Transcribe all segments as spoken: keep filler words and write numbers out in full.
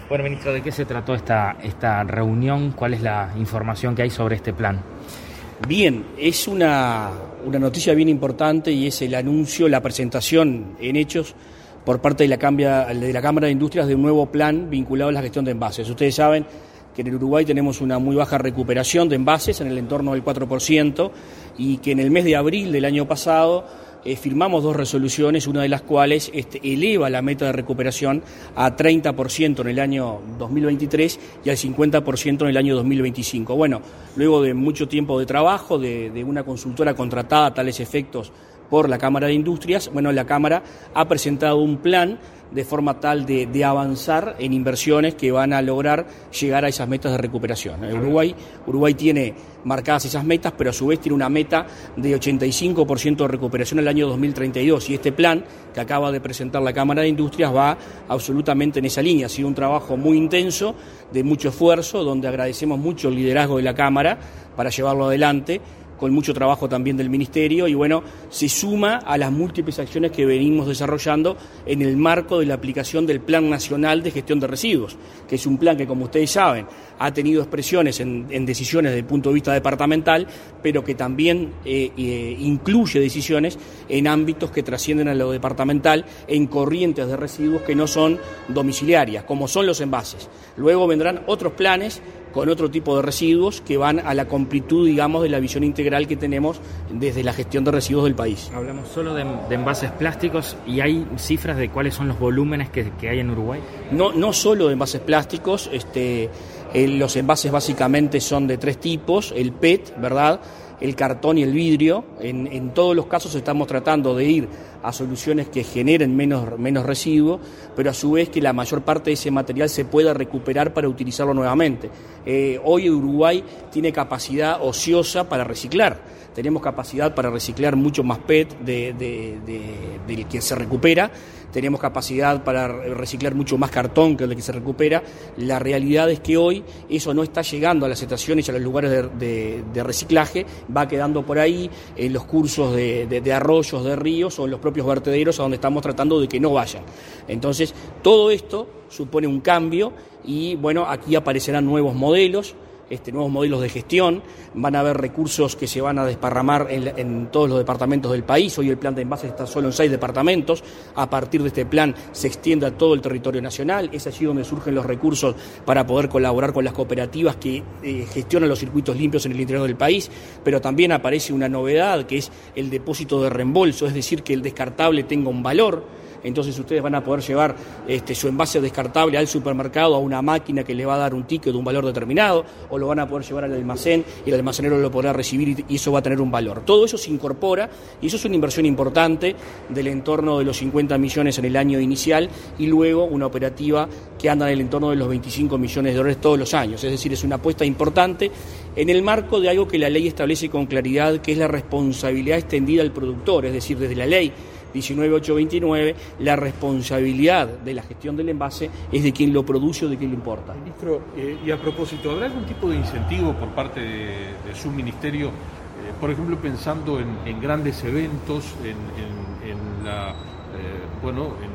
Bueno, ministro, ¿de qué se trató esta, esta reunión? ¿Cuál es la información que hay sobre este plan? Bien, es una, una noticia bien importante y es el anuncio, la presentación en hechos por parte de la, cambia, de la Cámara de Industrias de un nuevo plan vinculado a la gestión de envases. Ustedes saben que en el Uruguay tenemos una muy baja recuperación de envases, en el entorno del cuatro por ciento, y que en el mes de abril del año pasado eh, firmamos dos resoluciones, una de las cuales este, eleva la meta de recuperación a treinta por ciento en el año dos mil veintitrés y al cincuenta por ciento en el año dos mil veinticinco. Bueno, luego de mucho tiempo de trabajo, de, de una consultora contratada a tales efectos por la Cámara de Industrias, bueno, la Cámara ha presentado un plan de forma tal de, de avanzar en inversiones que van a lograr llegar a esas metas de recuperación. Uruguay, Uruguay tiene marcadas esas metas, pero a su vez tiene una meta de ochenta y cinco por ciento de recuperación en el año dos mil treinta y dos, y este plan que acaba de presentar la Cámara de Industrias va absolutamente en esa línea. Ha sido un trabajo muy intenso, de mucho esfuerzo, donde agradecemos mucho el liderazgo de la Cámara para llevarlo adelante, con mucho trabajo también del Ministerio, y bueno, se suma a las múltiples acciones que venimos desarrollando en el marco de la aplicación del Plan Nacional de Gestión de Residuos, que es un plan que, como ustedes saben, ha tenido expresiones en, en decisiones desde el punto de vista departamental, pero que también eh, eh, incluye decisiones en ámbitos que trascienden a lo departamental, en corrientes de residuos que no son domiciliarias, como son los envases. Luego vendrán otros planes con otro tipo de residuos que van a la completud, digamos, de la visión integral que tenemos desde la gestión de residuos del país. Hablamos solo de, de envases plásticos, ¿y hay cifras de cuáles son los volúmenes que, que hay en Uruguay? No, no solo de envases plásticos, este, eh, los envases básicamente son de tres tipos, el P E T, ¿verdad?, el cartón y el vidrio. En, en todos los casos estamos tratando de ir a soluciones que generen menos, menos residuos, pero a su vez que la mayor parte de ese material se pueda recuperar para utilizarlo nuevamente. Eh, hoy Uruguay tiene capacidad ociosa para reciclar. Tenemos capacidad para reciclar mucho más P E T de, de, de, de, del que se recupera, tenemos capacidad para reciclar mucho más cartón que el que se recupera. La realidad es que hoy eso no está llegando a las estaciones y a los lugares de, de, de reciclaje, va quedando por ahí en los cursos de, de, de arroyos, de ríos o en los propios vertederos, a donde estamos tratando de que no vayan. Entonces, todo esto supone un cambio y, bueno, aquí aparecerán nuevos modelos, Este, nuevos modelos de gestión, van a haber recursos que se van a desparramar en, en todos los departamentos del país. Hoy el plan de envases está solo en seis departamentos, a partir de este plan se extiende a todo el territorio nacional, es allí donde surgen los recursos para poder colaborar con las cooperativas que eh, gestionan los circuitos limpios en el interior del país, pero también aparece una novedad que es el depósito de reembolso, es decir, que el descartable tenga un valor. Entonces ustedes van a poder llevar este, su envase descartable al supermercado, a una máquina que le va a dar un ticket de un valor determinado, o lo van a poder llevar al almacén y el almacenero lo podrá recibir y eso va a tener un valor. Todo eso se incorpora y eso es una inversión importante del entorno de los cincuenta millones en el año inicial y luego una operativa que anda en el entorno de los veinticinco millones de dólares todos los años. Es decir, es una apuesta importante en el marco de algo que la ley establece con claridad, que es la responsabilidad extendida al productor, es decir, desde la ley diecinueve mil ochocientos veintinueve, la responsabilidad de la gestión del envase es de quien lo produce o de quien lo importa. Ministro, eh, y a propósito, ¿habrá algún tipo de incentivo por parte de, de su ministerio, eh, por ejemplo, pensando en, en grandes eventos, en, en, en la, eh, bueno, en,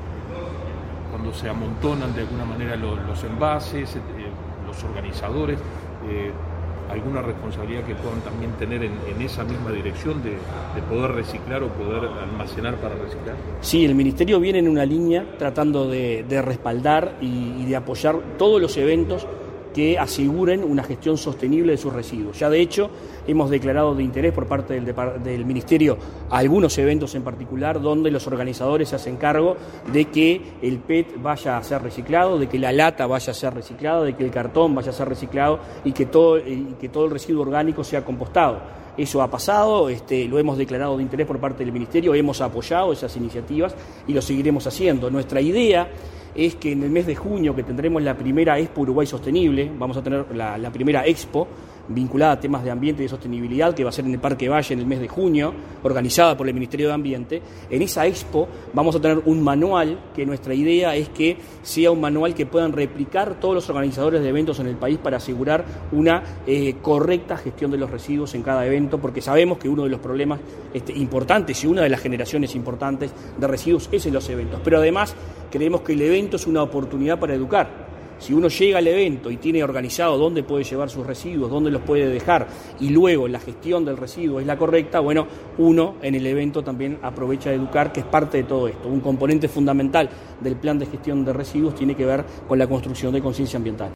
en, cuando se amontonan de alguna manera los, los envases, eh, los organizadores, eh, alguna responsabilidad que puedan también tener en, en esa misma dirección de, de poder reciclar o poder almacenar para reciclar? Sí, el Ministerio viene en una línea tratando de, de respaldar y, y de apoyar todos los eventos que aseguren una gestión sostenible de sus residuos. Ya de hecho hemos declarado de interés por parte del, del Ministerio a algunos eventos en particular donde los organizadores se hacen cargo de que el P E T vaya a ser reciclado, de que la lata vaya a ser reciclada, de que el cartón vaya a ser reciclado y que todo, y que todo el residuo orgánico sea compostado. Eso ha pasado, este, lo hemos declarado de interés por parte del Ministerio, hemos apoyado esas iniciativas y lo seguiremos haciendo. Nuestra idea es que en el mes de junio, que tendremos la primera Expo Uruguay Sostenible, vamos a tener la, la primera Expo vinculada a temas de ambiente y de sostenibilidad, que va a ser en el Parque Valle en el mes de junio, organizada por el Ministerio de Ambiente. En esa Expo vamos a tener un manual, que nuestra idea es que sea un manual que puedan replicar todos los organizadores de eventos en el país para asegurar una eh, correcta gestión de los residuos en cada evento, porque sabemos que uno de los problemas este, importantes y una de las generaciones importantes de residuos es en los eventos. Pero además creemos que el evento es una oportunidad para educar. Si uno llega al evento y tiene organizado dónde puede llevar sus residuos, dónde los puede dejar, y luego la gestión del residuo es la correcta, bueno, uno en el evento también aprovecha de educar, que es parte de todo esto. Un componente fundamental del plan de gestión de residuos tiene que ver con la construcción de conciencia ambiental.